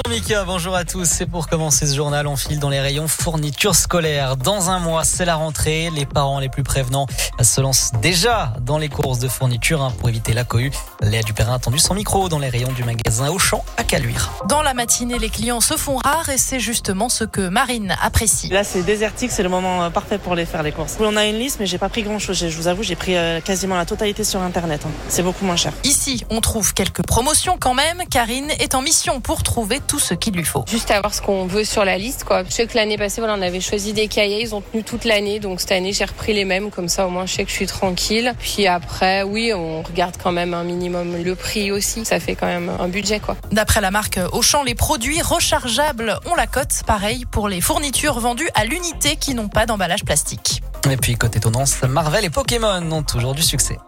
Mika, bonjour à tous. C'est pour commencer ce journal, on file dans les rayons fournitures scolaires. Dans un mois, c'est la rentrée. Les parents les plus prévenants se lancent déjà dans les courses de fournitures pour éviter la cohue. Léa Dupérin a tendu son micro dans les rayons du magasin Auchan à Caluire. Dans la matinée, les clients se font rares et c'est justement ce que Marine apprécie. Là, c'est désertique, c'est le moment parfait pour les faire les courses. On a une liste, mais j'ai pas pris grand-chose. Je vous avoue, j'ai pris quasiment la totalité sur Internet. C'est beaucoup moins cher. Ici, on trouve quelques promotions quand même. Karine est en mission pour trouver tout ce qu'il lui faut. Juste avoir ce qu'on veut sur la liste, quoi. Je sais que l'année passée, on avait choisi des cahiers, ils ont tenu toute l'année, donc cette année, j'ai repris les mêmes, comme ça au moins je sais que je suis tranquille. Puis après, oui, on regarde quand même un minimum le prix aussi, ça fait quand même un budget, quoi. D'après la marque Auchan, les produits rechargeables ont la cote, pareil pour les fournitures vendues à l'unité qui n'ont pas d'emballage plastique. Et puis côté tendance, Marvel et Pokémon ont toujours du succès.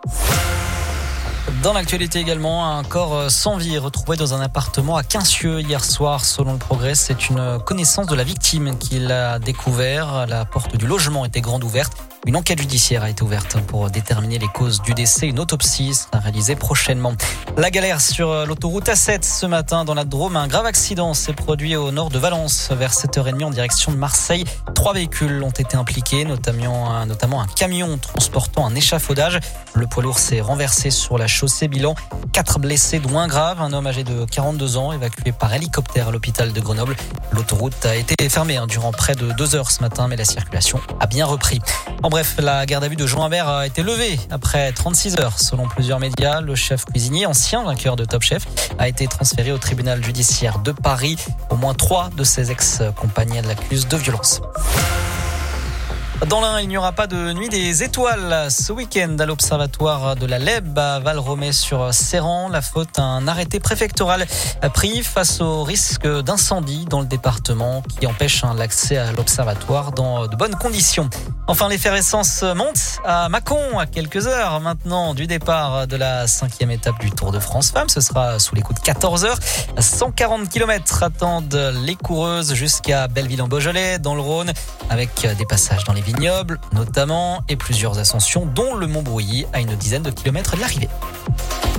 Dans l'actualité également, un corps sans vie retrouvé dans un appartement à Quincieux hier soir. Selon le Progrès, c'est une connaissance de la victime qui l'a découvert. La porte du logement était grande ouverte. Une enquête judiciaire a été ouverte pour déterminer les causes du décès. Une autopsie sera réalisée prochainement. La galère sur l'autoroute A7 ce matin dans la Drôme. Un grave accident s'est produit au nord de Valence vers 7h30 en direction de Marseille. 3 véhicules ont été impliqués, notamment un camion transportant un échafaudage. Le poids lourd s'est renversé sur la chaussée. Bilan 4 blessés, dont un grave. Un homme âgé de 42 ans évacué par hélicoptère à l'hôpital de Grenoble. L'autoroute a été fermée durant près de 2 heures ce matin, mais la circulation a bien repris. En bref, la garde à vue de Jean Imbert a été levée après 36 heures. Selon plusieurs médias, le chef cuisinier, ancien vainqueur de Top Chef, a été transféré au tribunal judiciaire de Paris. Au moins 3 de ses ex-compagnons l'accusent de violence. Dans l'Ain, il n'y aura pas de nuit des étoiles ce week-end à l'observatoire de la Leb à Valromey-sur-Serran. La faute à un arrêté préfectoral pris face au risque d'incendie dans le département qui empêche l'accès à l'observatoire dans de bonnes conditions. Enfin, l'effervescence monte à Mâcon à quelques heures maintenant du départ de la 5e étape du Tour de France Femmes. Ce sera sous les coups de 14 heures. 140 km attendent les coureuses jusqu'à Belleville-en-Beaujolais dans le Rhône avec des passages dans les vignobles notamment et plusieurs ascensions dont le Mont Brouilly à une dizaine de kilomètres de l'arrivée.